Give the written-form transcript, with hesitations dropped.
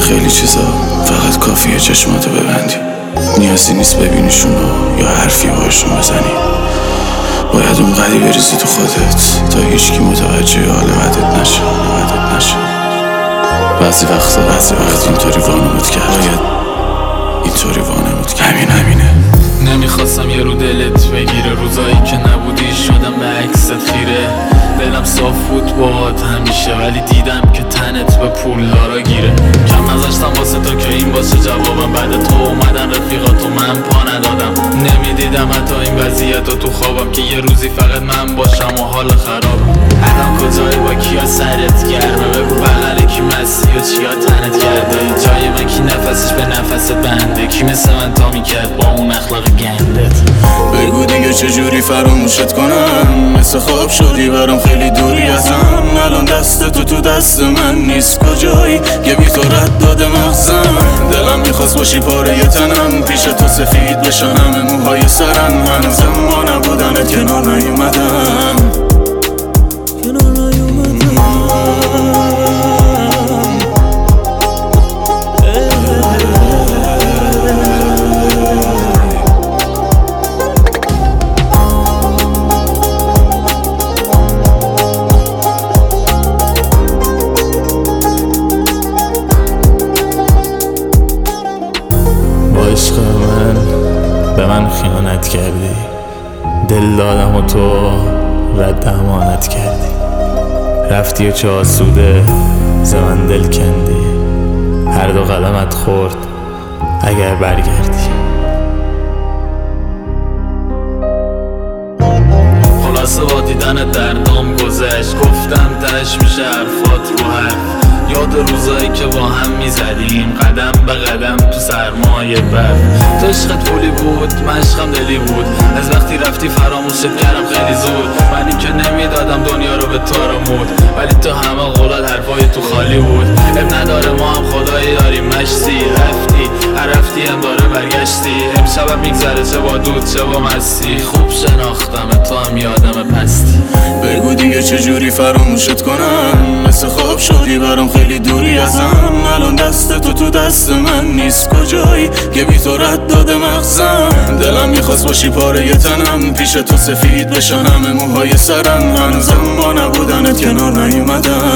خیلی چیزا فقط کافیه چشماتو ببندی، نیازی نیست ببینیشونو یا حرفی باشون بزنی. باید اونقدی بریزی تو خودت تا هیچکی متوجه حال بدت نشه. بعضی وقت اینطوری وانمود کرد، باید اینطوری وانمود کرد. همینه. نمیخواستم یه رو دلت بگیره، روزایی که نبودی شدم به عکست خیره. دلم صاف بود باهات همیشه، ولی دیدم که تنت به پولدارا گیره. کم نذاشتم واسه تو که این باشه جوابم، بعد تو اومدن رفیقاتو من پا ندادم. نمیدیدم حتی این وضعیتو تو خوابم که یه روزی فقط من باشم و حال خرابم. الان کجایی با کیا سرت گرمه؟ بگو بغل کی مستی و چیا تنت کرده؟ جای من کی نفسش به نفست بنده؟ کی مثل من تا میکرد با اون اخلاق گندت؟ بگو دیگه چجوری فراموشت کنم؟ مثل خواب شدی برام خیلی دوری ازم. الان دست تو دست من نیست، کجایی که بی تو رد داده مغزم. دلم میخواست باشی پاره تنم، پیش تو سفید بشن همه موهای سرم. هنوزم با نبودنت کنار نیومدم. عشق به من خیانت کردی، دل دادم و تو رد امانت کردی. رفتی و چه آسوده ز من دل کندی، هر دو قدمت خورد اگر برگردی. خلاصه با دیدن دردام گذشت، گفتم تهش میشه حرفات رو حرف. یاد روزایی که با هم میزدیم قدم به قدم تو سرمایه برف. تو عشقت پولی بود من عشقم دلی بود، از وقتی رفتی فراموشت کردم خیلی زود. من این که نمیدادم دنیا رو به تارمود، ولی تو همه قولات حرفای تو خالی بود. اب نداره ما هم خدایی داریم مشتی، رفتی هم داره برگشتی. امشبم میگذره چه با دود چه با مستی، خوب شناختم تو هم یادم پستی. بگو دیگه چجوری فراموشت کنم؟ مثل خواب شدی برام خیلی دوری ازم. الان دست تو دست من نیست، کجایی که بی تو رد داده مغزم. دلم میخواست باشی پاره تنم، پیش تو سفید بشن همه موهای سرم. هنوزم با نبودنت کنار نیومدم.